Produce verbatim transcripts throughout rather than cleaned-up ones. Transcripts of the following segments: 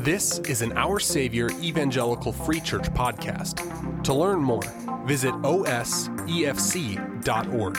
This is an Our Savior Evangelical Free Church podcast. To learn more, visit O S E F C dot org.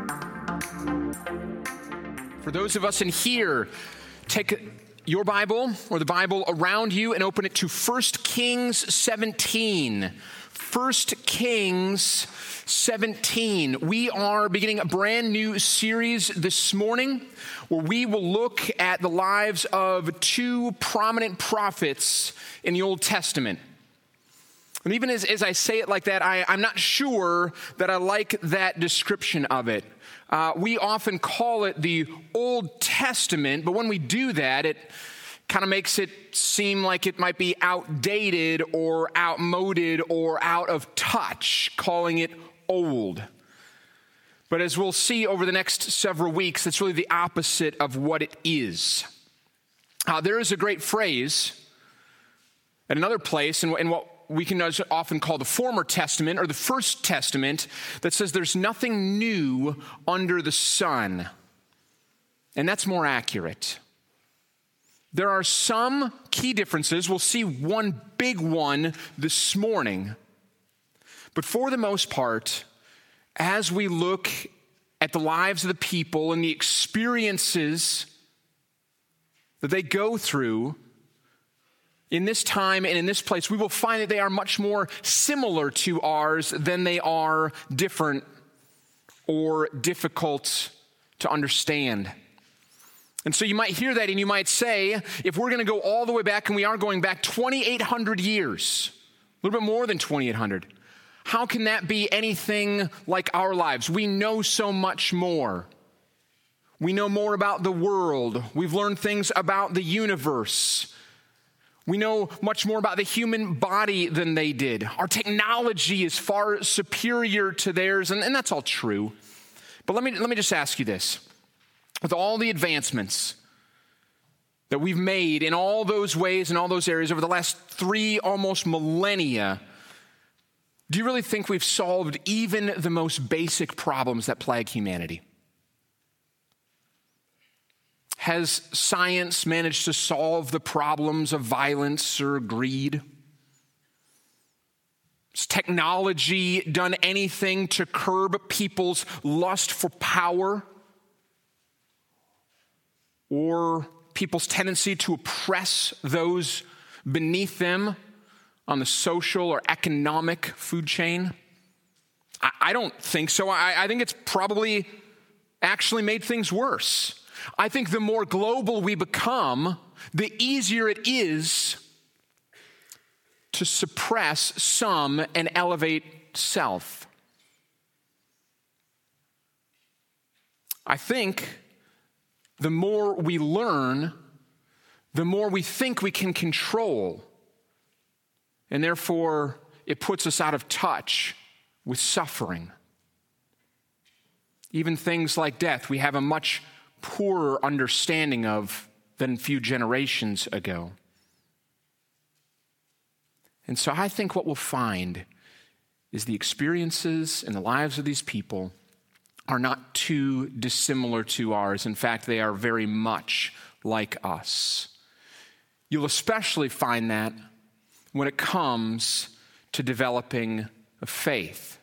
For those of us in here, take your Bible or the Bible around you and open it to First Kings seventeen. First Kings seventeen. We are beginning a brand new series this morning where we will look at the lives of two prominent prophets in the Old Testament. And even as, as I say it like that, I, I'm not sure that I like that description of it. Uh, we often call it the Old Testament, but when we do that, it kind of makes it seem like it might be outdated or outmoded or out of touch, calling it old. But as we'll see over the next several weeks, it's really the opposite of what it is. Uh, there is a great phrase at another place in, in what we can often call the former testament or the first testament that says there's nothing new under the sun. And that's more accurate. There are some key differences. We'll see one big one this morning. But for the most part, as we look at the lives of the people and the experiences that they go through in this time and in this place, we will find that they are much more similar to ours than they are different or difficult to understand. And so you might hear that and you might say, if we're going to go all the way back, and we are going back twenty-eight hundred years, a little bit more than twenty-eight hundred, how can that be anything like our lives? We know so much more. We know more about the world. We've learned things about the universe. We know much more about the human body than they did. Our technology is far superior to theirs, and, and that's all true. But let me, let me just ask you this. With all the advancements that we've made in all those ways and all those areas over the last three almost millennia, do you really think we've solved even the most basic problems that plague humanity? Has science managed to solve the problems of violence or greed? Has technology done anything to curb people's lust for power or people's tendency to oppress those beneath them on the social or economic food chain? I, I don't think so. I, I think it's probably actually made things worse. I think the more global we become, the easier it is to suppress some and elevate self. I think the more we learn, the more we think we can control. And therefore, it puts us out of touch with suffering. Even things like death, we have a much poorer understanding of than a few generations ago. And so I think what we'll find is the experiences and the lives of these people are not too dissimilar to ours. In fact, they are very much like us. You'll especially find that when it comes to developing a faith.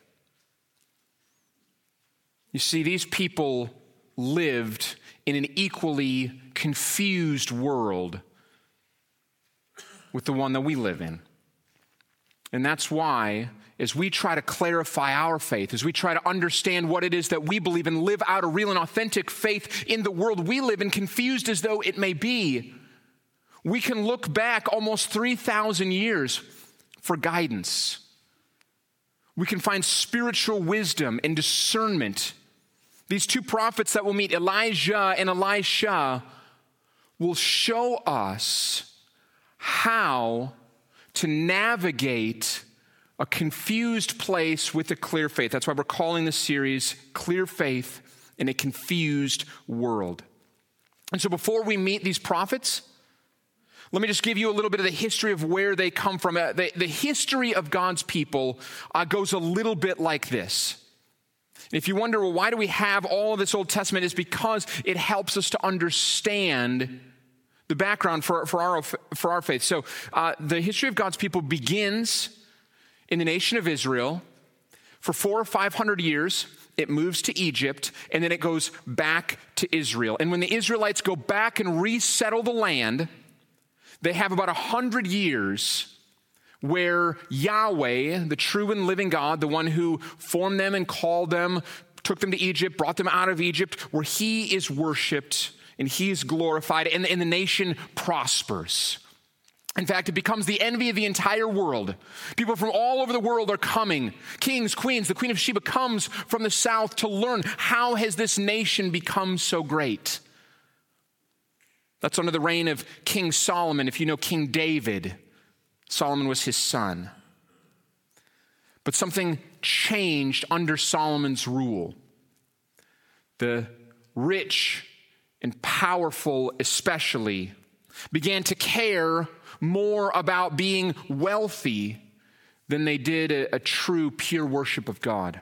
You see, these people lived in an equally confused world with the one that we live in. And that's why, as we try to clarify our faith, as we try to understand what it is that we believe and live out a real and authentic faith in the world we live in, confused as though it may be, we can look back almost three thousand years for guidance. We can find spiritual wisdom and discernment. These two prophets that we'll meet, Elijah and Elisha, will show us how to navigate a confused place with a clear faith. That's why we're calling this series Clear Faith in a Confused World. And so before we meet these prophets, let me just give you a little bit of the history of where they come from. Uh, the, the history of God's people uh, goes a little bit like this. If you wonder, well, why do we have all of this Old Testament? It's because it helps us to understand the the background for, for, our, for our faith. So uh, the history of God's people begins in the nation of Israel. For four or five hundred years, it moves to Egypt, and then it goes back to Israel. And when the Israelites go back and resettle the land, they have about one hundred years where Yahweh, the true and living God, the one who formed them and called them, took them to Egypt, brought them out of Egypt, where he is worshiped and he is glorified, and, and the nation prospers. In fact, it becomes the envy of the entire world. People from all over the world are coming. Kings, queens, the Queen of Sheba comes from the south to learn, how has this nation become so great? That's under the reign of King Solomon. If you know King David, Solomon was his son. But something changed under Solomon's rule. The rich and powerful especially began to care more about being wealthy than they did a, a true, pure worship of God.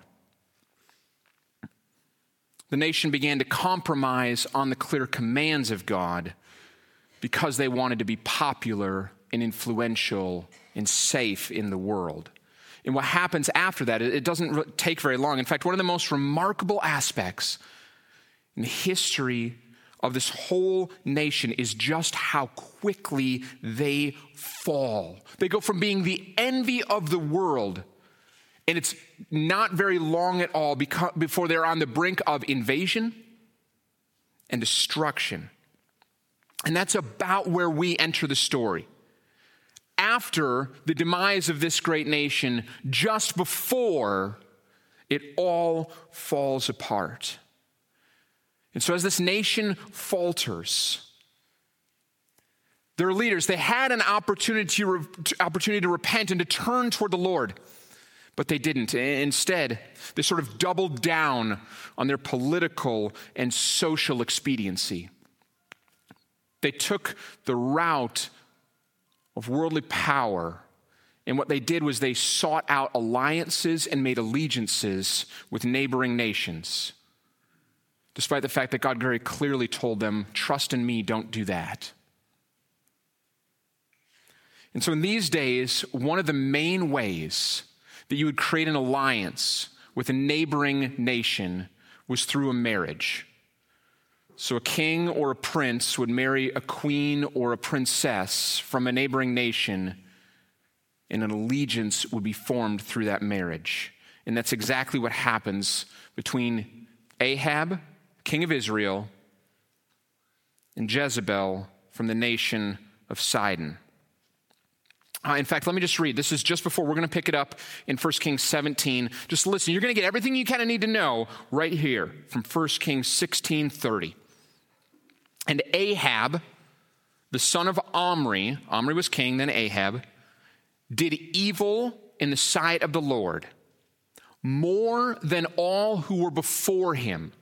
The nation began to compromise on the clear commands of God because they wanted to be popular and influential and safe in the world. And what happens after that, it doesn't take very long. In fact, one of the most remarkable aspects in the history of this whole nation is just how quickly they fall. They go from being the envy of the world, and it's not very long at all before they're on the brink of invasion and destruction. And that's about where we enter the story. After the demise of this great nation, just before it all falls apart. And so as this nation falters, their leaders, they had an opportunity to, re- opportunity to repent and to turn toward the Lord, but they didn't. Instead, they sort of doubled down on their political and social expediency. They took the route of worldly power, and what they did was they sought out alliances and made allegiances with neighboring nations, despite the fact that God very clearly told them, trust in me, don't do that. And so in these days, one of the main ways that you would create an alliance with a neighboring nation was through a marriage. So a king or a prince would marry a queen or a princess from a neighboring nation, and an allegiance would be formed through that marriage. And that's exactly what happens between Ahab, king of Israel, and Jezebel from the nation of Sidon. Uh, in fact, let me just read. This is just before we're going to pick it up in First Kings seventeen. Just listen. You're going to get everything you kind of need to know right here from First Kings sixteen thirty. And Ahab, the son of Omri, Omri was king, then Ahab, did evil in the sight of the Lord more than all who were before him.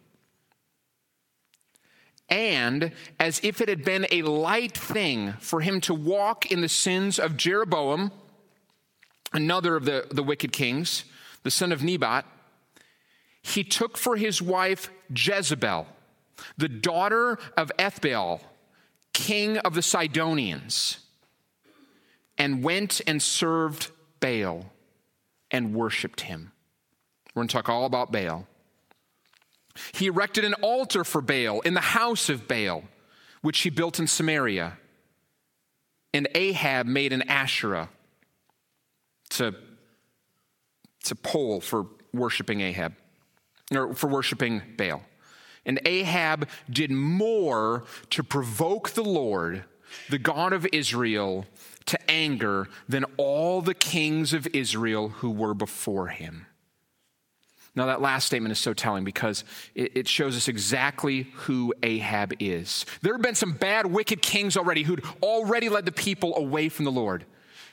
And as if it had been a light thing for him to walk in the sins of Jeroboam, another of the, the wicked kings, the son of Nebat, he took for his wife Jezebel, the daughter of Ethbaal, king of the Sidonians, and went and served Baal and worshiped him. We're going to talk all about Baal. He erected an altar for Baal in the house of Baal, which he built in Samaria. And Ahab made an Asherah. It's a, it's a pole for worshiping Ahab, or for worshiping Baal. And Ahab did more to provoke the Lord, the God of Israel, to anger than all the kings of Israel who were before him. Now, that last statement is so telling because it shows us exactly who Ahab is. There have been some bad, wicked kings already who'd already led the people away from the Lord.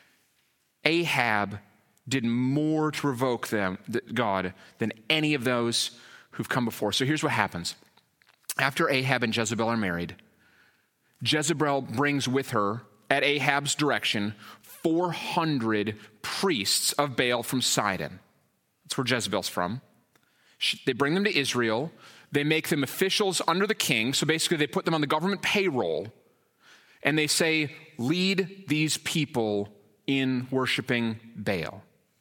Ahab did more to provoke them, God, than any of those who've come before. So here's what happens. After Ahab and Jezebel are married, Jezebel brings with her, at Ahab's direction, four hundred priests of Baal from Sidon. That's where Jezebel's from. They bring them to Israel. They make them officials under the king. So basically they put them on the government payroll. and they say, lead these people in worshiping Baal.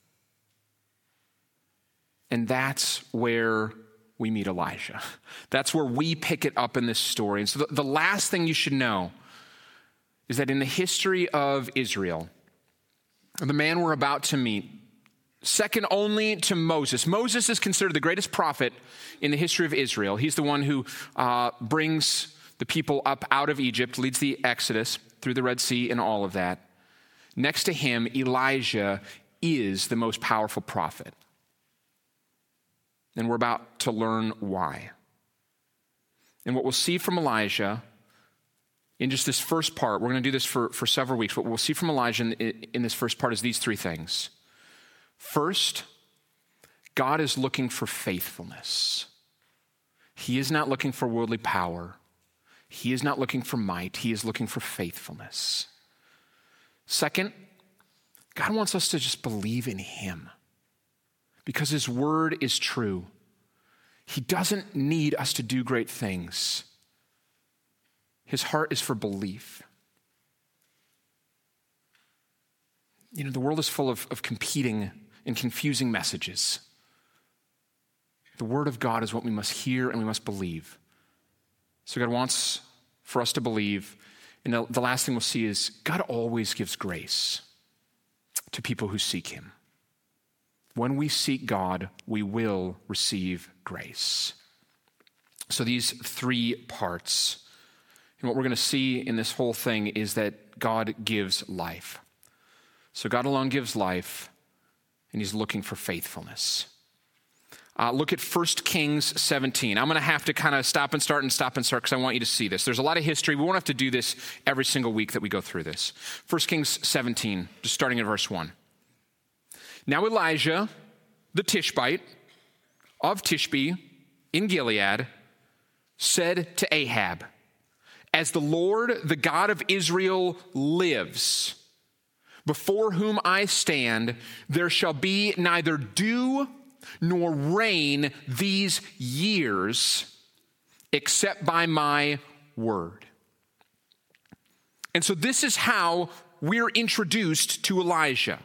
And that's where we meet Elijah. That's where we pick it up in this story. And so the, the last thing you should know is that in the history of Israel, the man we're about to meet, second only to Moses. Moses is considered the greatest prophet in the history of Israel. He's the one who uh, brings the people up out of Egypt, leads the Exodus through the Red Sea and all of that. Next to him, Elijah is the most powerful prophet. And we're about to learn why. And what we'll see from Elijah in just this first part, we're going to do this for, for several weeks. What we'll see from Elijah in, in this first part is these three things. First, God is looking for faithfulness. He is not looking for worldly power. He is not looking for might. He is looking for faithfulness. Second, God wants us to just believe in him because his word is true. He doesn't need us to do great things. His heart is for belief. You know, the world is full of, of competing and confusing messages. The word of God is what we must hear and we must believe. So God wants for us to believe. And the, the last thing we'll see is God always gives grace to people who seek him. When we seek God, we will receive grace. So these three parts. And what we're going to see in this whole thing is that God gives life. So God alone gives life, and he's looking for faithfulness. Uh, look at First Kings seventeen. I'm going to have to kind of stop and start and stop and start because I want you to see this. There's a lot of history. We won't have to do this every single week that we go through this. First Kings seventeen, just starting at verse one. Now Elijah, the Tishbite of Tishbe in Gilead, said to Ahab, as the Lord, the God of Israel, lives, before whom I stand, there shall be neither dew nor rain these years, except by my word. And so this is how we're introduced to Elijah.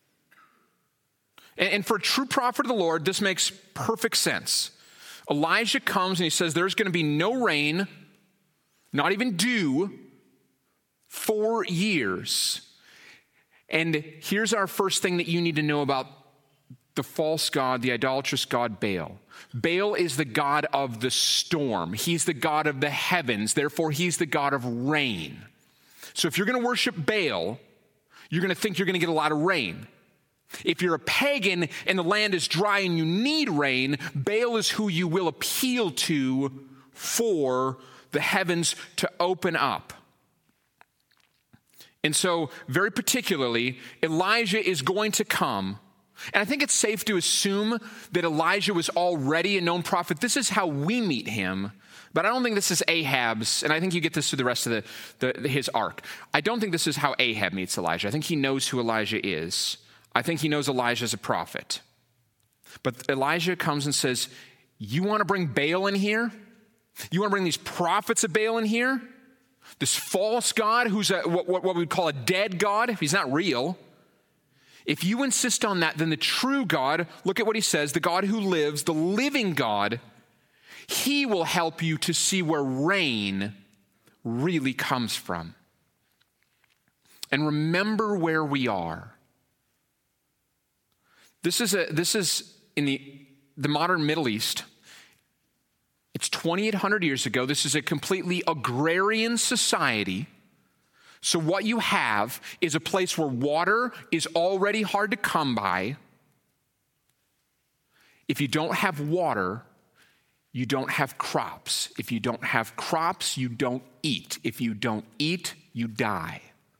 And for a true prophet of the Lord, this makes perfect sense. Elijah comes and he says there's going to be no rain, not even dew, for years. And here's our first thing that you need to know about the false god, the idolatrous god Baal. Baal is the god of the storm. He's the god of the heavens. Therefore, he's the god of rain. So if you're going to worship Baal, you're going to think you're going to get a lot of rain. If you're a pagan and the land is dry and you need rain, Baal is who you will appeal to for the heavens to open up. And so, very particularly, Elijah is going to come. And I think it's safe to assume that Elijah was already a known prophet. This is how we meet him. But I don't think this is Ahab's, and I think you get this through the rest of the, the his arc. I don't think this is how Ahab meets Elijah. I think he knows who Elijah is. I think he knows Elijah is a prophet. But Elijah comes and says, you want to bring Baal in here? You want to bring these prophets of Baal in here? This false god who's a, what, what, what we would call a dead god, if he's not real. If you insist on that, then the true God, look at what he says, the God who lives, the living God, he will help you to see where rain really comes from. And remember where we are. This is a this is in the, the modern Middle East. It's twenty-eight hundred years ago. This is a completely agrarian society. So what you have is a place where water is already hard to come by. If you don't have water, you don't have crops. If you don't have crops, you don't eat. If you don't eat, you die.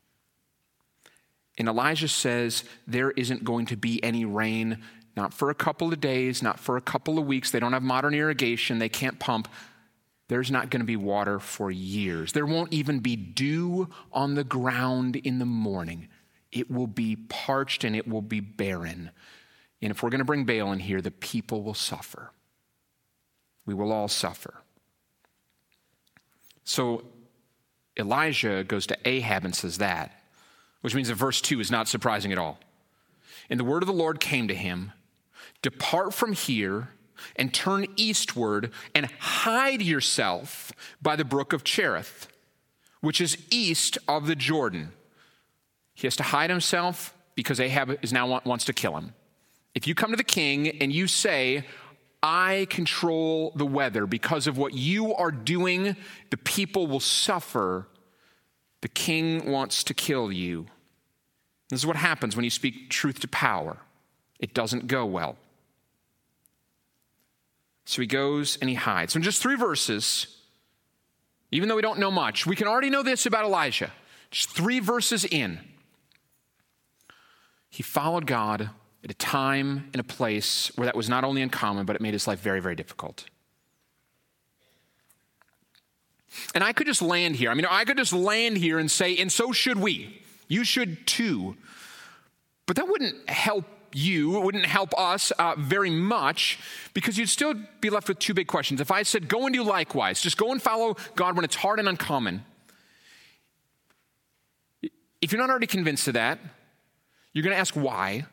And Elijah says there isn't going to be any rain, not for a couple of days, not for a couple of weeks. They don't have modern irrigation. They can't pump. There's not going to be water for years. There won't even be dew on the ground in the morning. It will be parched and it will be barren. And if we're going to bring Baal in here, the people will suffer. We will all suffer. So Elijah goes to Ahab and says that, which means that verse two is not surprising at all. And the word of the Lord came to him, depart from here and turn eastward and hide yourself by the brook of Cherith, which is east of the Jordan. He has to hide himself because Ahab is now wants to kill him. If you come to the king and you say, I control the weather because of what you are doing, the people will suffer. The king wants to kill you. This is what happens when you speak truth to power. It doesn't go well. So he goes and he hides. So in just three verses, even though we don't know much, we can already know this about Elijah. Just three verses in. He followed God at a time and a place where that was not only uncommon, but it made his life very, very difficult. And I could just land here. I mean, I could just land here and say, and so should we. You should too. But that wouldn't help you. It wouldn't help us uh, very much, because you'd still be left with two big questions. If I said, go and do likewise, just go and follow God when it's hard and uncommon. If you're not already convinced of that, you're going to ask why.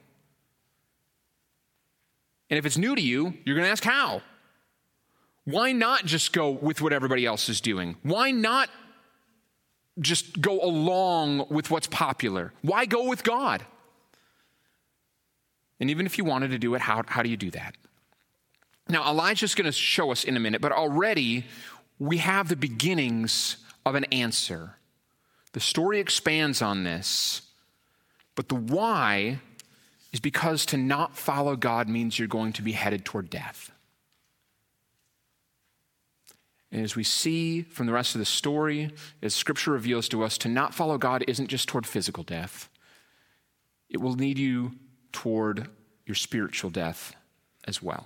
And if it's new to you, you're going to ask how. Why not just go with what everybody else is doing? Why not just go along with what's popular? Why go with God? And even if you wanted to do it, how, how do you do that? Now, Elijah's going to show us in a minute, but already we have the beginnings of an answer. The story expands on this, but the why is because to not follow God means you're going to be headed toward death. And as we see from the rest of the story, as Scripture reveals to us, to not follow God isn't just toward physical death. It will lead you toward your spiritual death as well.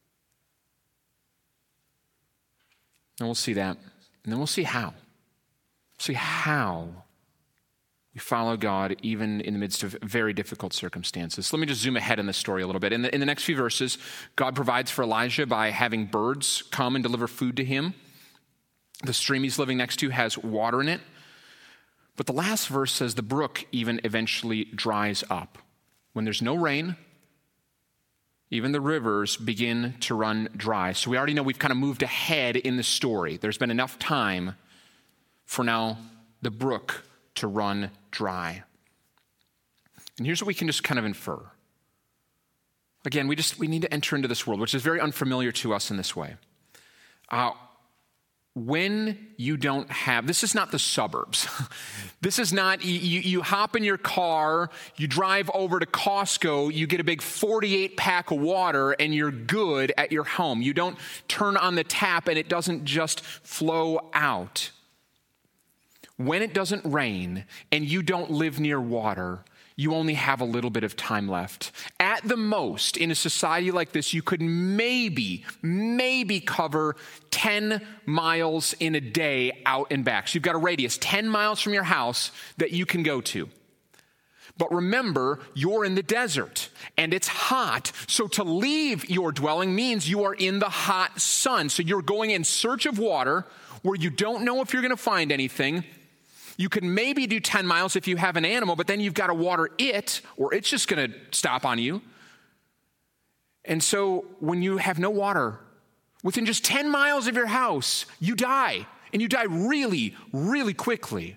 And we'll see that. And then we'll see how. See how we follow God even in the midst of very difficult circumstances. Let me just zoom ahead in the story a little bit. In the, in the next few verses, God provides for Elijah by having birds come and deliver food to him. The stream he's living next to has water in it. But the last verse says the brook even eventually dries up. When there's no rain, even the rivers begin to run dry. So we already know we've kind of moved ahead in the story. There's been enough time for now the brook to run dry. And here's what we can just kind of infer. Again, we just we need to enter into this world, which is very unfamiliar to us in this way. Uh, when you don't have, this is not the suburbs. This is not, you, you hop in your car, you drive over to Costco, you get a big forty-eight pack of water, and you're good at your home. You don't turn on the tap and it doesn't just flow out. When it doesn't rain and you don't live near water, you only have a little bit of time left. At the most, in a society like this, you could maybe, maybe cover ten miles in a day out and back. So you've got a radius ten miles from your house that you can go to. But remember, you're in the desert and it's hot. So to leave your dwelling means you are in the hot sun. So you're going in search of water where you don't know if you're going to find anything. You can maybe do ten miles if you have an animal, but then you've got to water it, or it's just going to stop on you. And so when you have no water, within just ten miles of your house, you die. And you die really, really quickly.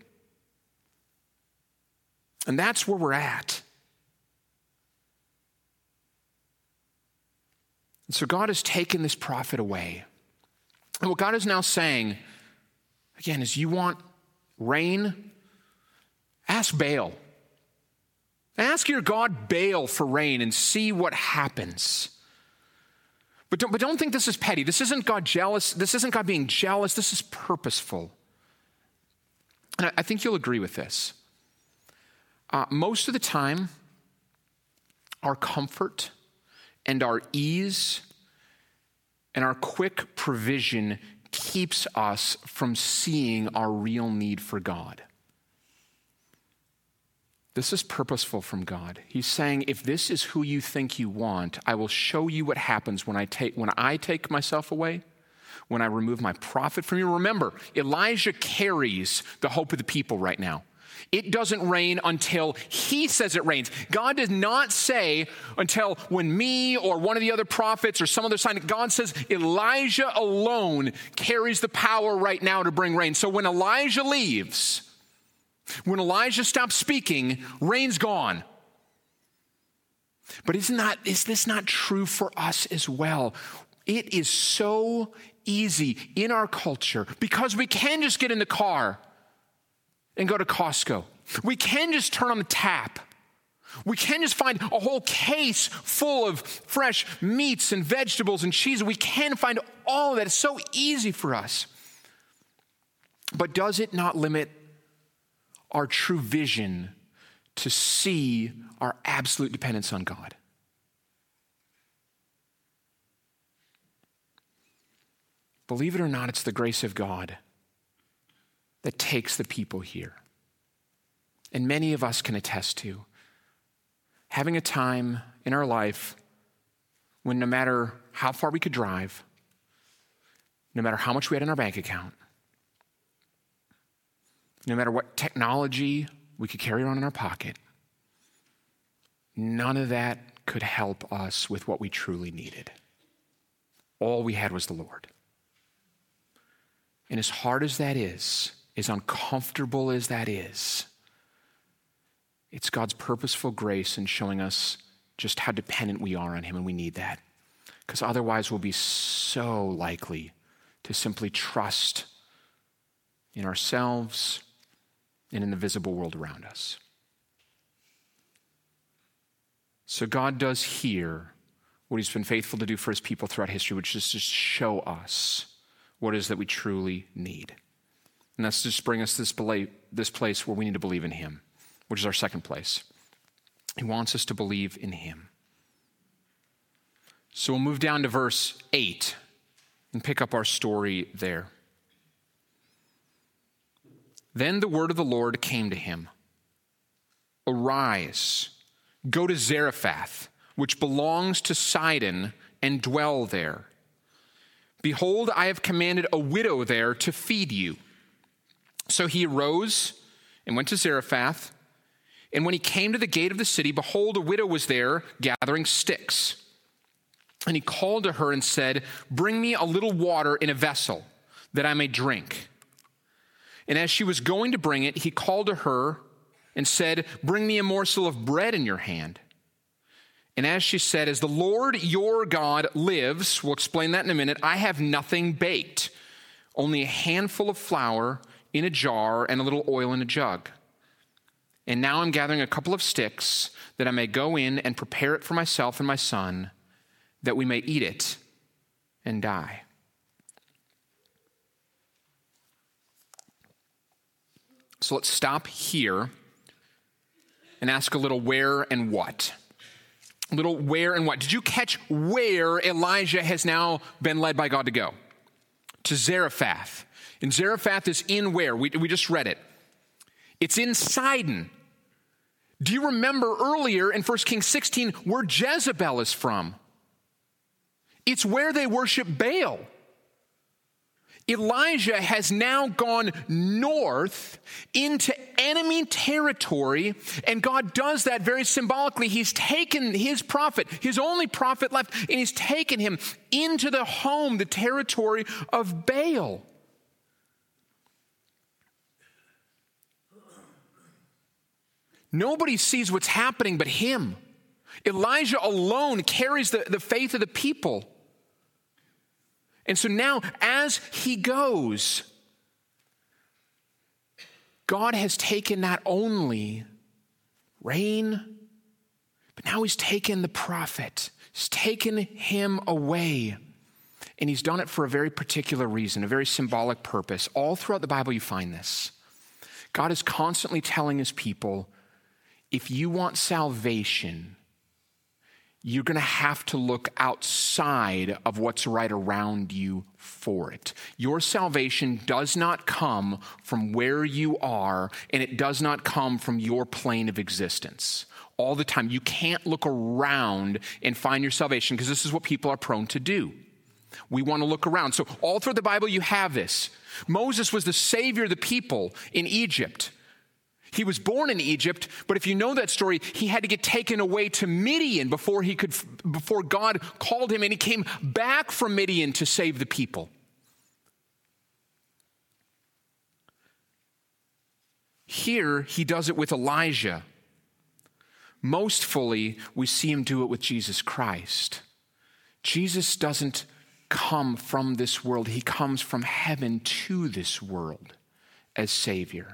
And that's where we're at. And so God has taken this prophet away. And what God is now saying, again, is you want rain? Ask Baal. Ask your God Baal for rain and see what happens. But don't, but don't think this is petty. This isn't God jealous. This isn't God being jealous. This is purposeful. And I, I think you'll agree with this. Uh, most of the time, our comfort and our ease and our quick provision keeps us from seeing our real need for God. This is purposeful from God. He's saying, if this is who you think you want, I will show you what happens when I take when I take myself away. when I remove my prophet from you. Remember, Elijah carries the hope of the people right now. It doesn't rain until he says it rains. God does not say until when me or one of the other prophets or some other sign. God says Elijah alone carries the power right now to bring rain. So when Elijah leaves, when Elijah stops speaking, rain's gone. But isn't that, is this not true for us as well? It is so easy in our culture because we can just get in the car and go to Costco. We can just turn on the tap. We can just find a whole case full of fresh meats and vegetables and cheese. We can find all of that. It's so easy for us. But does it not limit our true vision to see our absolute dependence on God? Believe it or not, it's the grace of God that takes the people here. And many of us can attest to having a time in our life when no matter how far we could drive, no matter how much we had in our bank account, no matter what technology we could carry around in our pocket, none of that could help us with what we truly needed. All we had was the Lord. And as hard as that is, as uncomfortable as that is, it's God's purposeful grace in showing us just how dependent we are on him, and we need that. Because otherwise we'll be so likely to simply trust in ourselves and in the visible world around us. So God does here what he's been faithful to do for his people throughout history, which is to show us what it is that we truly need. And that's just bring us this, bela- this place where we need to believe in him, which is our second place. He wants us to believe in him. So we'll move down to verse eight and pick up our story there. Then the word of the Lord came to him. Arise, go to Zarephath, which belongs to Sidon, and dwell there. Behold, I have commanded a widow there to feed you. So he arose and went to Zarephath. And when he came to the gate of the city, behold, a widow was there gathering sticks. And he called to her and said, bring me a little water in a vessel that I may drink. And as she was going to bring it, he called to her and said, bring me a morsel of bread in your hand. And as she said, as the Lord your God lives, we'll explain that in a minute, I have nothing baked, only a handful of flour in a jar and a little oil in a jug. And now I'm gathering a couple of sticks that I may go in and prepare it for myself and my son, that we may eat it and die. So let's stop here and ask a little where and what. A little where and what. Did you catch where Elijah has now been led by God to go? To Zarephath. And Zarephath is in where? We, we just read it. It's in Sidon. Do you remember earlier in First Kings sixteen where Jezebel is from? It's where they worship Baal. Elijah has now gone north into enemy territory, and God does that very symbolically. He's taken his prophet, his only prophet left, and he's taken him into the home, the territory of Baal. Nobody sees what's happening but him. Elijah alone carries the, the faith of the people. And so now, as he goes, God has taken not only rain, but now he's taken the prophet. He's taken him away. And he's done it for a very particular reason, a very symbolic purpose. All throughout the Bible you find this. God is constantly telling his people, if you want salvation, you're going to have to look outside of what's right around you for it. Your salvation does not come from where you are, and it does not come from your plane of existence. All the time. You can't look around and find your salvation, because this is what people are prone to do. we want to look around. So all through the Bible, you have this. Moses was the savior of the people in Egypt. He was born in Egypt, but if you know that story, he had to get taken away to Midian before he could, before God called him, and he came back from Midian to save the people. Here, he does it with Elijah. Most fully, we see him do it with Jesus Christ. Jesus doesn't come from this world. He comes from heaven to this world as Savior.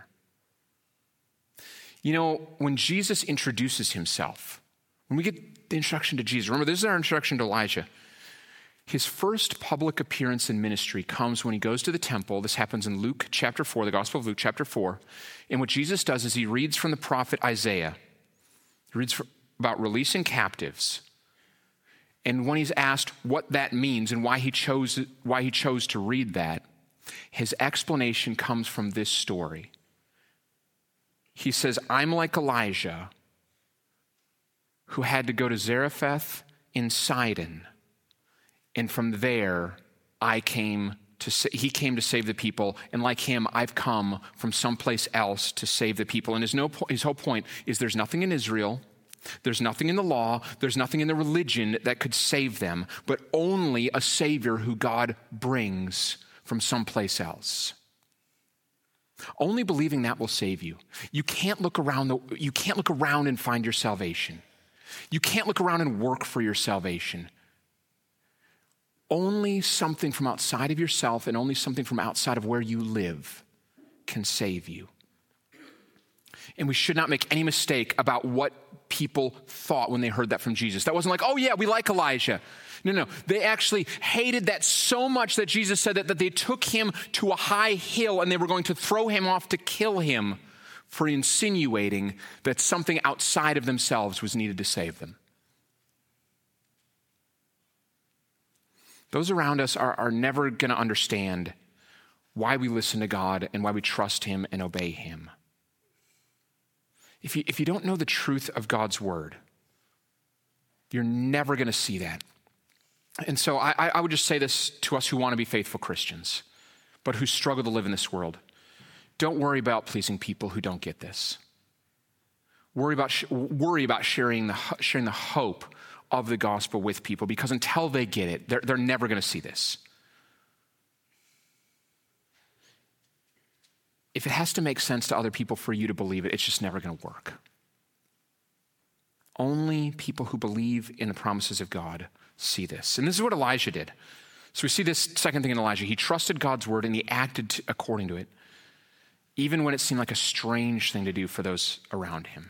You know, when Jesus introduces himself, when we get the introduction to Jesus, remember this is our introduction to Elijah. His first public appearance in ministry comes when he goes to the temple. This happens in Luke chapter four, the Gospel of Luke chapter four. And what Jesus does is he reads from the prophet Isaiah. He reads about releasing captives. And when he's asked what that means and why he chose, why he chose to read that, his explanation comes from this story. He says, I'm like Elijah, who had to go to Zarephath in Sidon. And from there, I came to sa- he came to save the people. And like him, I've come from someplace else to save the people. And his, no, his whole point is there's nothing in Israel, there's nothing in the law, there's nothing in the religion that could save them, but only a Savior who God brings from someplace else. Only believing that will save you. You can't look around the, you can't look around and find your salvation. You can't look around and work for your salvation. Only something from outside of yourself and only something from outside of where you live can save you. And we should not make any mistake about what people thought when they heard that from Jesus. That wasn't like, oh yeah, we like Elijah. No, no. They actually hated that so much that Jesus said that, that they took him to a high hill and they were going to throw him off to kill him for insinuating that something outside of themselves was needed to save them. Those around us are, are never going to understand why we listen to God and why we trust him and obey him. If you, if you don't know the truth of God's word, you're never going to see that. And so I, I would just say this to us who want to be faithful Christians, but who struggle to live in this world. Don't worry about pleasing people who don't get this. Worry about, worry about sharing the, sharing the hope of the gospel with people, because until they get it, they're, they're never going to see this. If it has to make sense to other people for you to believe it, it's just never going to work. Only people who believe in the promises of God see this. And this is what Elijah did. So we see this second thing in Elijah. He trusted God's word and he acted to, according to it, even when it seemed like a strange thing to do for those around him.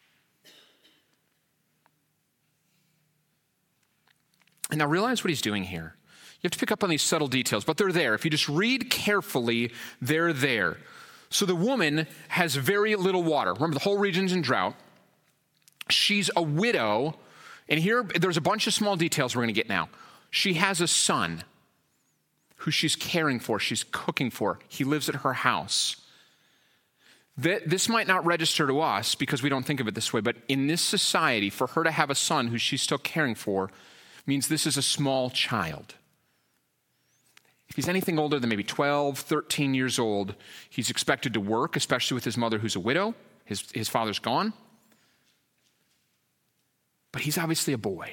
And now realize what he's doing here. You have to pick up on these subtle details, but they're there. If you just read carefully, they're there. So the woman has very little water. Remember, the whole region's in drought. She's a widow. And here, there's a bunch of small details we're going to get now. She has a son who she's caring for, she's cooking for. He lives at her house. This might not register to us because we don't think of it this way, but in this society, for her to have a son who she's still caring for means this is a small child. If he's anything older than maybe twelve, thirteen years old, he's expected to work, especially with his mother who's a widow. His, his father's gone. But he's obviously a boy.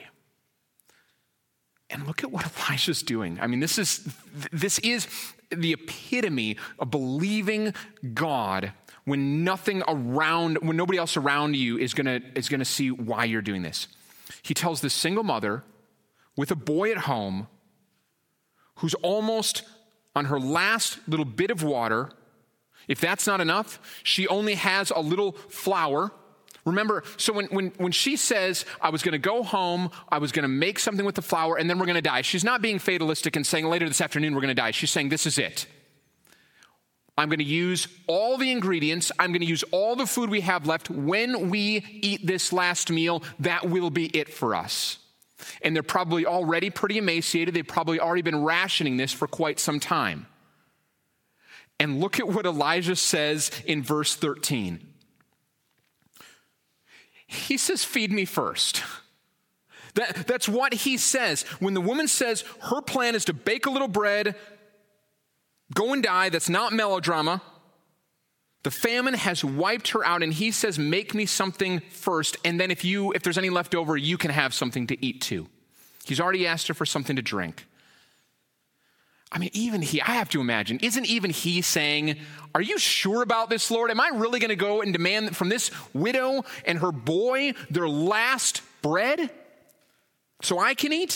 And look at what Elijah's doing. I mean, this is this is the epitome of believing God when nothing around, when nobody else around you is gonna is gonna see why you're doing this. He tells this single mother with a boy at home who's almost on her last little bit of water. If that's not enough, she only has a little flour. Remember, so when, when, when she says, I was going to go home, I was going to make something with the flour, and then we're going to die, she's not being fatalistic and saying later this afternoon we're going to die. She's saying this is it. I'm going to use all the ingredients. I'm going to use all the food we have left. When we eat this last meal, that will be it for us. And they're probably already pretty emaciated. They've probably already been rationing this for quite some time. And look at what Elijah says in verse thirteen. He says, feed me first. That, that's what he says. When the woman says her plan is to bake a little bread, go and die, that's not melodrama. The famine has wiped her out, and he says, make me something first, and then if you, if there's any left over, you can have something to eat too. He's already asked her for something to drink. I mean, even he, I have to imagine, isn't even he saying, are you sure about this, Lord? Am I really going to go and demand from this widow and her boy their last bread so I can eat?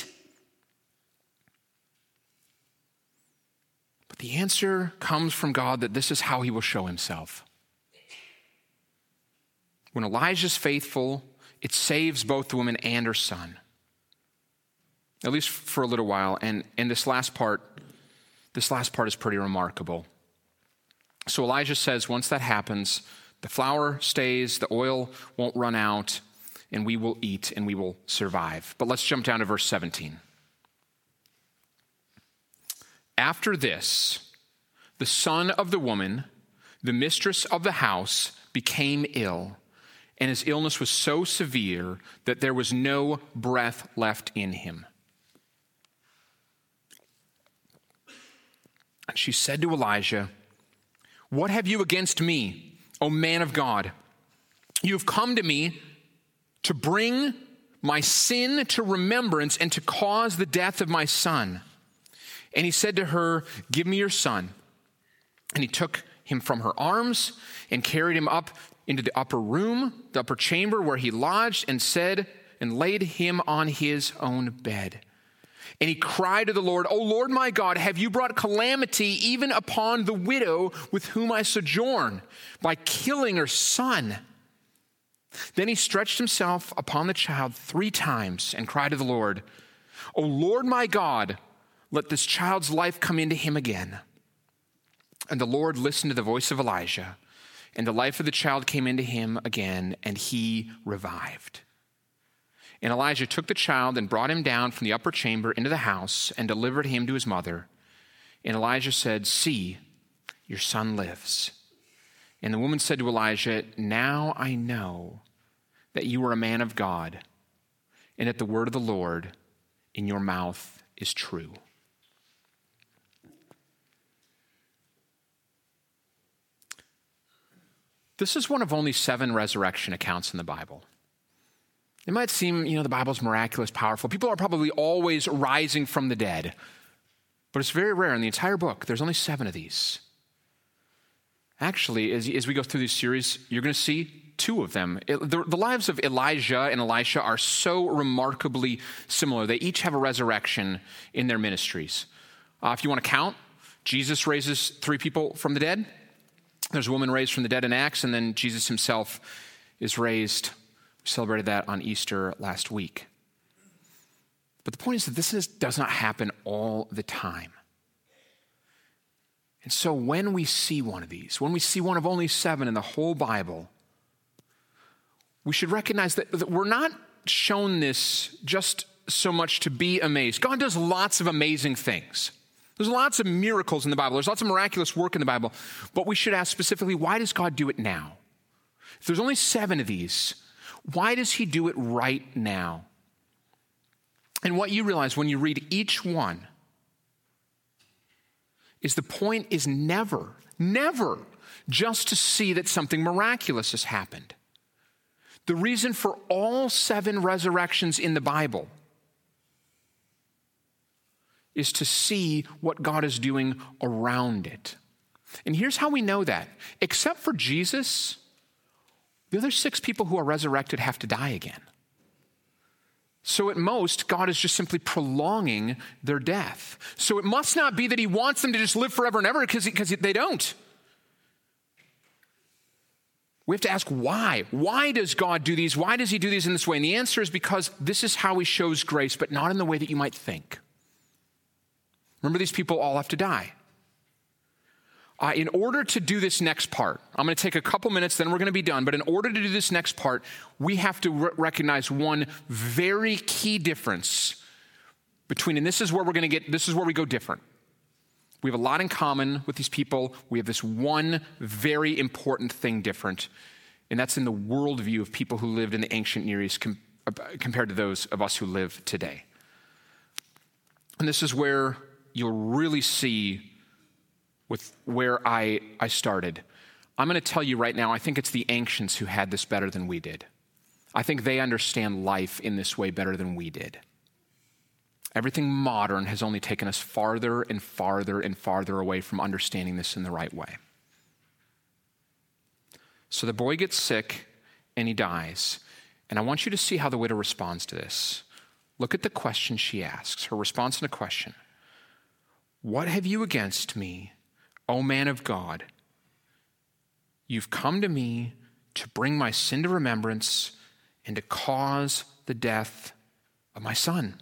But the answer comes from God that this is how he will show himself. When Elijah's faithful, it saves both the woman and her son. At least for a little while. And, and this last part, this last part is pretty remarkable. So Elijah says, once that happens, the flour stays, the oil won't run out, and we will eat and we will survive. But let's jump down to verse seventeen. After this, the son of the woman, the mistress of the house, became ill, and his illness was so severe that there was no breath left in him. And she said to Elijah, what have you against me, O man of God? You have come to me to bring my sin to remembrance and to cause the death of my son. And he said to her, give me your son. And he took him from her arms and carried him up into the upper room, the upper chamber where he lodged, and said, and laid him on his own bed. And he cried to the Lord, O Lord my God, have you brought calamity even upon the widow with whom I sojourn by killing her son? Then he stretched himself upon the child three times and cried to the Lord, O Lord my God, let this child's life come into him again. And the Lord listened to the voice of Elijah, and the life of the child came into him again, and he revived. And Elijah took the child and brought him down from the upper chamber into the house and delivered him to his mother. And Elijah said, see, your son lives. And the woman said to Elijah, now I know that you are a man of God, and that the word of the Lord in your mouth is true. This is one of only seven resurrection accounts in the Bible. It might seem, you know, the Bible's miraculous, powerful. People are probably always rising from the dead. But it's very rare in the entire book. There's only seven of these. Actually, as, as we go through this series, you're going to see two of them. It, the, the lives of Elijah and Elisha are so remarkably similar. They each have a resurrection in their ministries. Uh, if you want to count, Jesus raises three people from the dead. There's a woman raised from the dead in Acts, and then Jesus himself is raised. We celebrated that on Easter last week. But the point is that this is, does not happen all the time. And so when we see one of these, when we see one of only seven in the whole Bible, we should recognize that, that we're not shown this just so much to be amazed. God does lots of amazing things. There's lots of miracles in the Bible. There's lots of miraculous work in the Bible. But we should ask specifically, why does God do it now? If there's only seven of these, why does he do it right now? And what you realize when you read each one is the point is never, never just to see that something miraculous has happened. The reason for all seven resurrections in the Bible is to see what God is doing around it. And here's how we know that. Except for Jesus, the other six people who are resurrected have to die again. So at most, God is just simply prolonging their death. So it must not be that he wants them to just live forever and ever, because because they don't. We have to ask why. Why does God do these? Why does he do these in this way? And the answer is because this is how he shows grace, but not in the way that you might think. Remember, these people all have to die. Uh, in order to do this next part, I'm going to take a couple minutes, then we're going to be done. But in order to do this next part, we have to re- recognize one very key difference between, and this is where we're going to get, this is where we go different. We have a lot in common with these people. We have this one very important thing different, and that's in the worldview of people who lived in the ancient Near East com- compared to those of us who live today. And this is where you'll really see with where I, I started. I'm going to tell you right now, I think it's the ancients who had this better than we did. I think they understand life in this way better than we did. Everything modern has only taken us farther and farther and farther away from understanding this in the right way. So the boy gets sick and he dies. And I want you to see how the widow responds to this. Look at the question she asks, her response to the question. What have you against me, O man of God? You've come to me to bring my sin to remembrance and to cause the death of my son.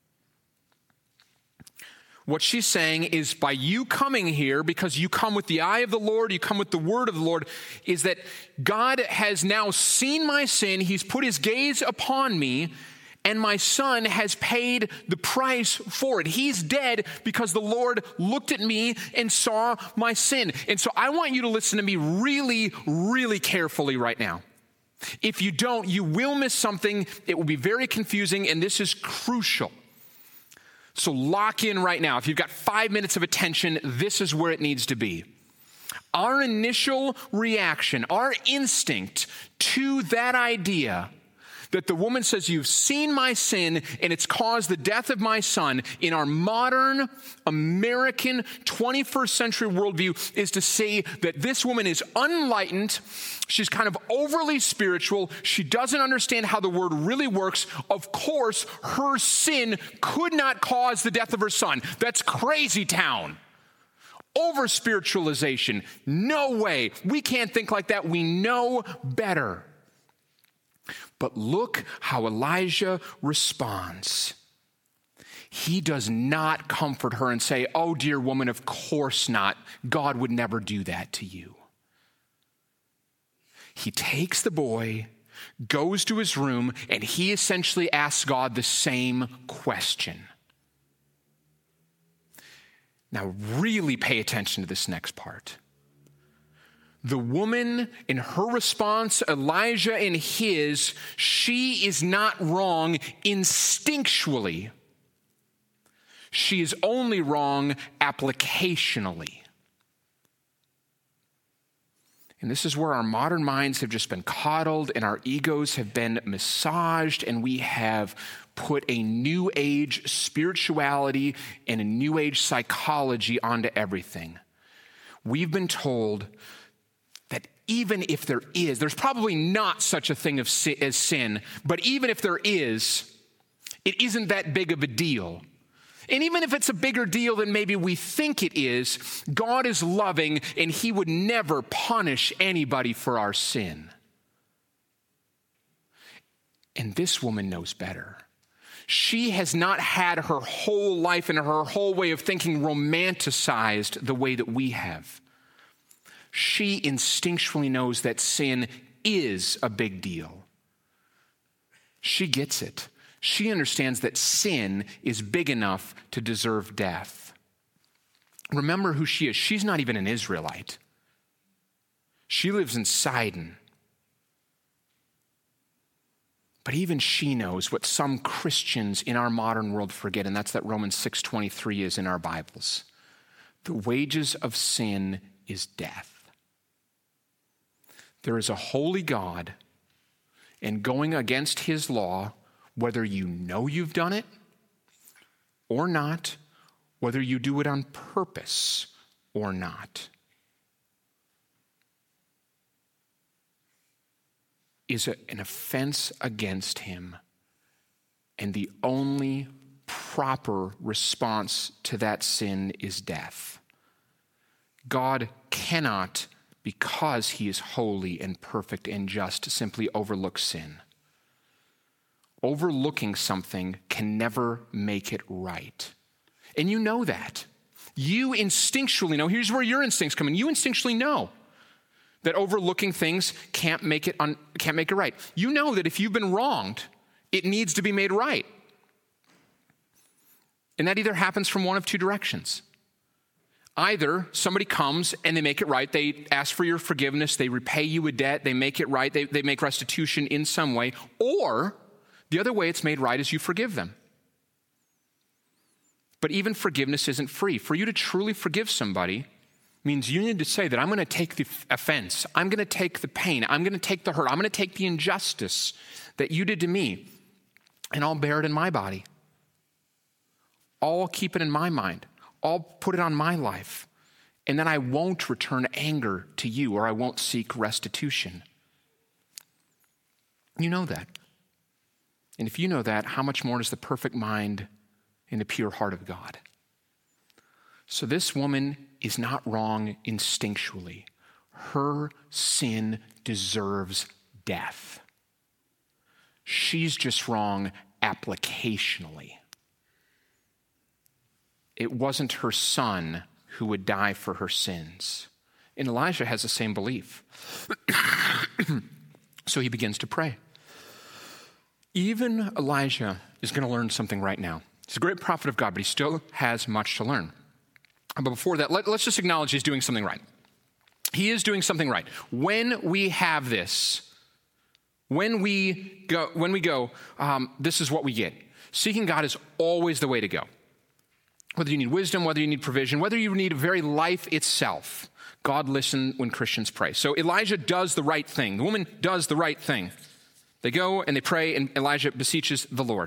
What she's saying is by you coming here, because you come with the eye of the Lord, you come with the word of the Lord, is that God has now seen my sin, he's put his gaze upon me, and my son has paid the price for it. He's dead because the Lord looked at me and saw my sin. And so I want you to listen to me really, really carefully right now. If you don't, you will miss something. It will be very confusing, and this is crucial. So lock in right now. If you've got five minutes of attention, this is where it needs to be. Our initial reaction, our instinct to that idea that the woman says, you've seen my sin and it's caused the death of my son, in our modern American twenty-first century worldview is to say that this woman is unenlightened. She's kind of overly spiritual. She doesn't understand how the word really works. Of course, her sin could not cause the death of her son. That's crazy town. Over spiritualization. No way. We can't think like that. We know better. But look how Elijah responds. He does not comfort her and say, oh, dear woman, of course not. God would never do that to you. He takes the boy, goes to his room, and he essentially asks God the same question. Now, really pay attention to this next part. The woman, in her response, Elijah in his, she is not wrong instinctually. She is only wrong applicationally. And this is where our modern minds have just been coddled and our egos have been massaged, and we have put a new age spirituality and a new age psychology onto everything. We've been told that even if there is, there's probably not such a thing of sin, as sin, but even if there is, it isn't that big of a deal. And even if it's a bigger deal than maybe we think it is, God is loving and he would never punish anybody for our sin. And this woman knows better. She has not had her whole life and her whole way of thinking romanticized the way that we have. She instinctually knows that sin is a big deal. She gets it. She understands that sin is big enough to deserve death. Remember who she is. She's not even an Israelite. She lives in Sidon. But even she knows what some Christians in our modern world forget, and that's that Romans six twenty-three is in our Bibles. The wages of sin is death. There is a holy God, and going against his law, whether you know you've done it or not, whether you do it on purpose or not, is a, an offense against him. And the only proper response to that sin is death. God cannot, because he is holy and perfect and just, simply overlook sin. Overlooking something can never make it right. And you know that. You instinctually know. Here's where your instincts come in. You instinctually know that overlooking things can't make it un, can't make it right. You know that if you've been wronged, it needs to be made right. And that either happens from one of two directions. Either somebody comes and they make it right. They ask for your forgiveness. They repay you a debt. They make it right. They, they make restitution in some way. Or The other way it's made right is you forgive them. But even forgiveness isn't free. For you to truly forgive somebody means you need to say that I'm going to take the offense. I'm going to take the pain. I'm going to take the hurt. I'm going to take the injustice that you did to me, and I'll bear it in my body. I'll keep it in my mind. I'll put it on my life. And then I won't return anger to you, or I won't seek restitution. You know that. And if you know that, how much more does the perfect mind and the pure heart of God? So this woman is not wrong instinctually. Her sin deserves death. She's just wrong applicationally. It wasn't her son who would die for her sins. And Elijah has the same belief. So he begins to pray. Even Elijah is going to learn something right now. He's a great prophet of God, but he still has much to learn. But before that, let, let's just acknowledge he's doing something right. He is doing something right. When we have this, when we go, when we go, um, this is what we get. Seeking God is always the way to go. Whether you need wisdom, whether you need provision, whether you need very life itself, God listens when Christians pray. So Elijah does the right thing. The woman does the right thing. They go and they pray, and Elijah beseeches the Lord.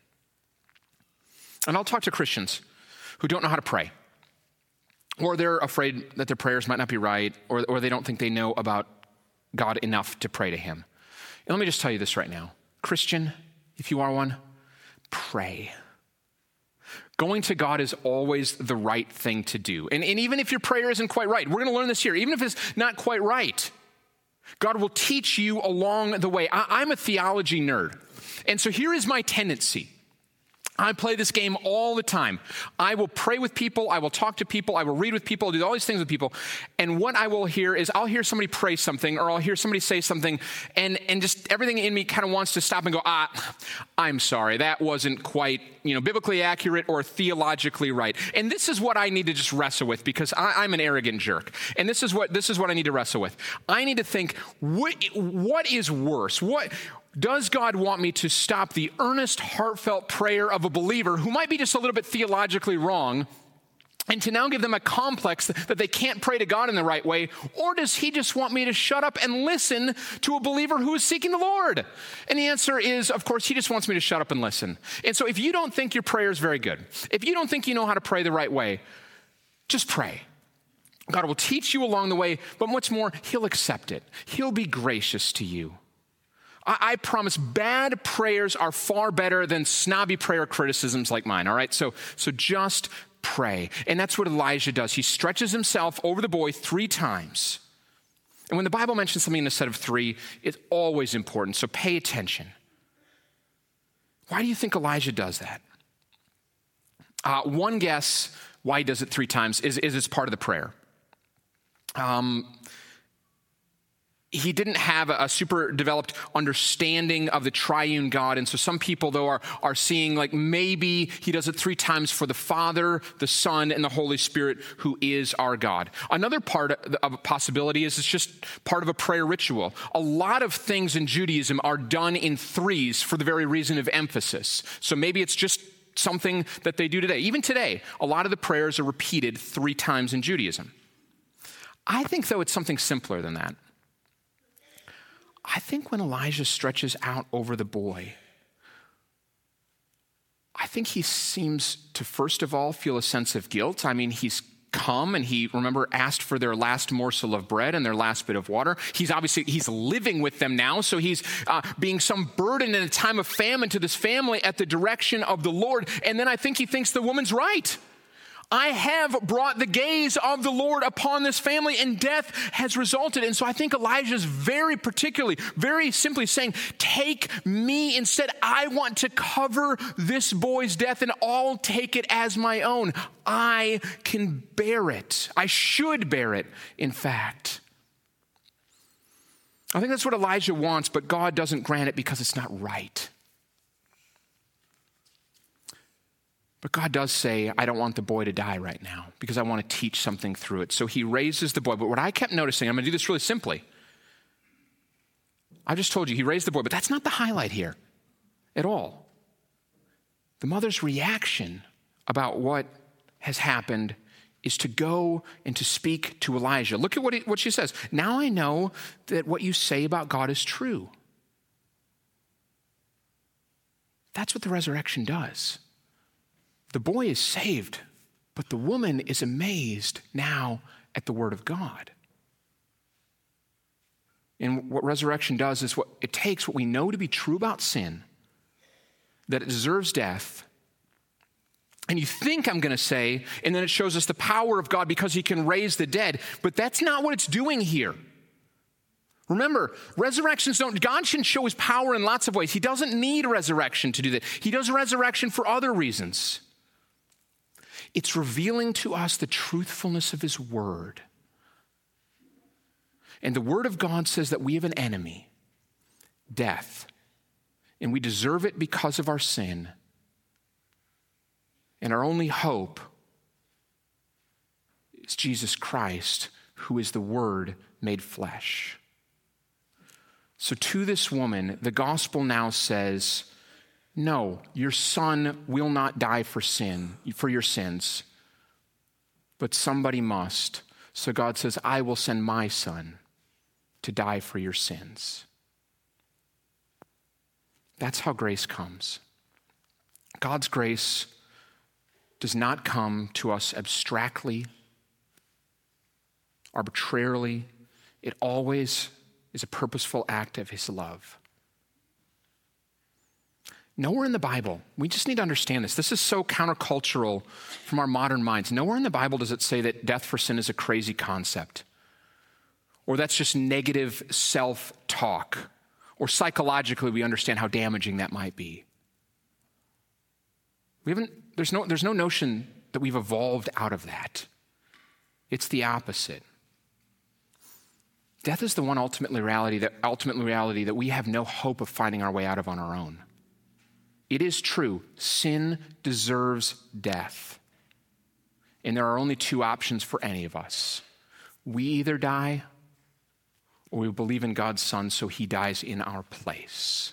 And I'll talk to Christians who don't know how to pray, or they're afraid that their prayers might not be right, or, or they don't think they know about God enough to pray to him. And let me just tell you this right now. Christian, if you are one, pray. Going to God is always the right thing to do. And, and even if your prayer isn't quite right, we're going to learn this here, even if it's not quite right, God will teach you along the way. I, I'm a theology nerd. And so here is my tendency. I play this game all the time. I will pray with people. I will talk to people. I will read with people. I'll do all these things with people. And what I will hear is I'll hear somebody pray something, or I'll hear somebody say something, and, and just everything in me kind of wants to stop and go, ah, I'm sorry. That wasn't quite, you know, biblically accurate or theologically right. And this is what I need to just wrestle with, because I, I'm an arrogant jerk. And this is what this is what I need to wrestle with. I need to think, what, what is worse? What Does God want me to stop the earnest, heartfelt prayer of a believer who might be just a little bit theologically wrong, and to now give them a complex that they can't pray to God in the right way? Or does he just want me to shut up and listen to a believer who is seeking the Lord? And the answer is, of course, he just wants me to shut up and listen. And so if you don't think your prayer is very good, if you don't think you know how to pray the right way, just pray. God will teach you along the way, but what's more, he'll accept it. He'll be gracious to you. I promise bad prayers are far better than snobby prayer criticisms like mine, all right? So, so just pray. And that's what Elijah does. He stretches himself over the boy three times. And when the Bible mentions something in a set of three, it's always important, so pay attention. Why do you think Elijah does that? Uh, one guess why he does it three times is, is it's part of the prayer. Um... He didn't have a super developed understanding of the triune God. And so some people, though, are, are seeing like maybe he does it three times for the Father, the Son, and the Holy Spirit, who is our God. Another part of a possibility is it's just part of a prayer ritual. A lot of things in Judaism are done in threes for the very reason of emphasis. So maybe it's just something that they do today. Even today, a lot of the prayers are repeated three times in Judaism. I think, though, it's something simpler than that. I think when Elijah stretches out over the boy, I think he seems to, first of all, feel a sense of guilt. I mean, he's come and he, remember, asked for their last morsel of bread and their last bit of water. He's obviously, he's living with them now, so he's uh, being some burden in a time of famine to this family at the direction of the Lord. And then I think he thinks the woman's right. I have brought the gaze of the Lord upon this family, and death has resulted. And so I think Elijah's very particularly, very simply saying, take me instead. I want to cover this boy's death, and I'll take it as my own. I can bear it. I should bear it, in fact. I think that's what Elijah wants, but God doesn't grant it because it's not right. But God does say, I don't want the boy to die right now because I want to teach something through it. So he raises the boy. But what I kept noticing, I'm going to do this really simply. I just told you he raised the boy, but that's not the highlight here. at all. The mother's reaction about what has happened is to go and to speak to Elijah. Look at what, he, what she says. Now I know that what you say about God is true. That's what the resurrection does. The boy is saved, but the woman is amazed now at the word of God. And what resurrection does is what it takes what we know to be true about sin, that it deserves death, and you think I'm going to say, and then it shows us the power of God because he can raise the dead, but that's not what it's doing here. Remember, resurrections don't, God can show his power in lots of ways. He doesn't need resurrection to do that. He does resurrection for other reasons. It's revealing to us the truthfulness of his word. And the word of God says that we have an enemy, death, and we deserve it because of our sin. And our only hope is Jesus Christ, who is the Word made flesh. So to this woman, the gospel now says, no, your son will not die for sin, for your sins, but somebody must. So God says, I will send my son to die for your sins. That's how grace comes. God's grace does not come to us abstractly, arbitrarily. It always is a purposeful act of his love. Nowhere in the Bible, we just need to understand this. This is so countercultural from our modern minds. Nowhere in the Bible does it say that death for sin is a crazy concept, or that's just negative self-talk, or psychologically we understand how damaging that might be. We haven't, there's no, there's no notion that we've evolved out of that. It's the opposite. Death is the one ultimately reality that ultimately reality that we have no hope of finding our way out of on our own. It is true, sin deserves death. And there are only two options for any of us. We either die or we believe in God's Son so he dies in our place.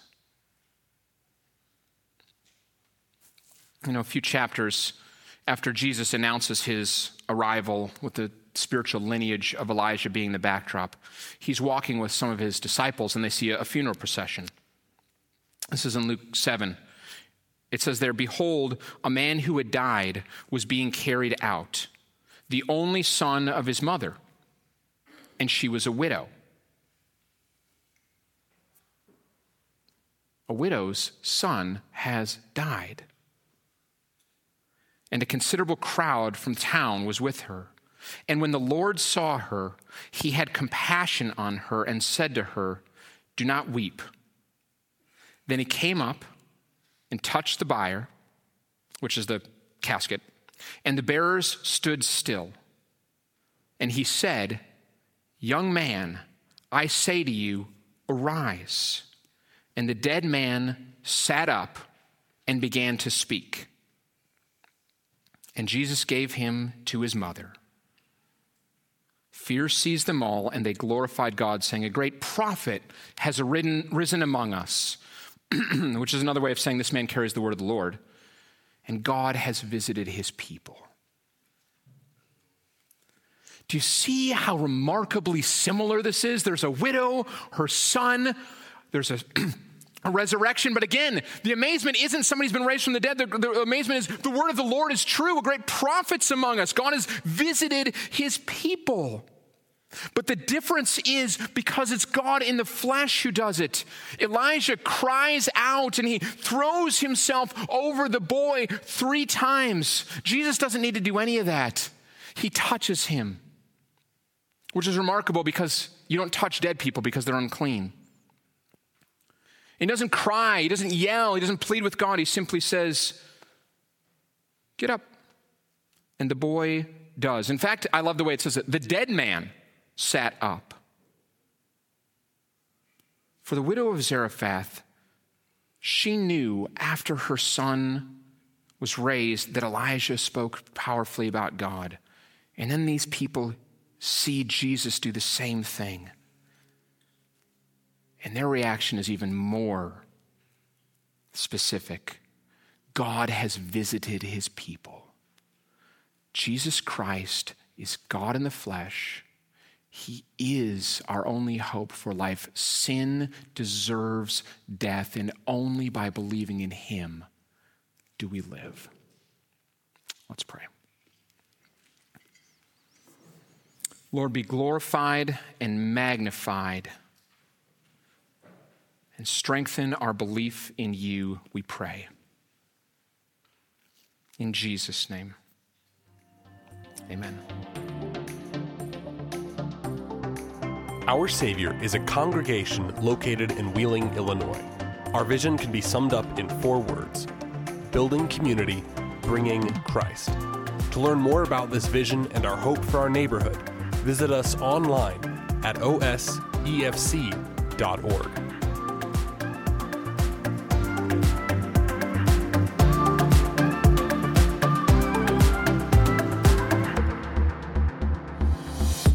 You know, a few chapters after Jesus announces his arrival with the spiritual lineage of Elijah being the backdrop, he's walking with some of his disciples and they see a funeral procession. This is in Luke seven. It says there, behold, a man who had died was being carried out, the only son of his mother, and she was a widow. A widow's son has died. And a considerable crowd from town was with her. And when the Lord saw her, he had compassion on her and said to her, do not weep. Then he came up and touched the bier, which is the casket, and the bearers stood still. And he said, young man, I say to you, arise. And the dead man sat up and began to speak. And Jesus gave him to his mother. Fear seized them all, and they glorified God, saying, a great prophet has arisen, risen among us, which is another way of saying this man carries the word of the Lord, and God has visited his people. Do you see how remarkably similar this is? There's a widow, her son, there's a... a resurrection, but again, the amazement isn't somebody's been raised from the dead. The, the amazement is the word of the Lord is true. A great prophet's among us. God has visited his people. But the difference is because it's God in the flesh who does it. Elijah cries out and he throws himself over the boy three times. Jesus doesn't need to do any of that. He touches him, which is remarkable because you don't touch dead people because they're unclean. He doesn't cry, he doesn't yell, he doesn't plead with God. He simply says, get up. And the boy does. In fact, I love the way it says it. The dead man sat up. For the widow of Zarephath, she knew after her son was raised that Elijah spoke powerfully about God. And then these people see Jesus do the same thing. And their reaction is even more specific. God has visited his people. Jesus Christ is God in the flesh. He is our only hope for life. Sin deserves death, and only by believing in him do we live. Let's pray. Lord, be glorified and magnified, and strengthen our belief in you, we pray. In Jesus' name, amen. Our Savior is a congregation located in Wheeling, Illinois. Our vision can be summed up in four words: building community, bringing Christ. To learn more about this vision and our hope for our neighborhood, visit us online at o s e f c dot org.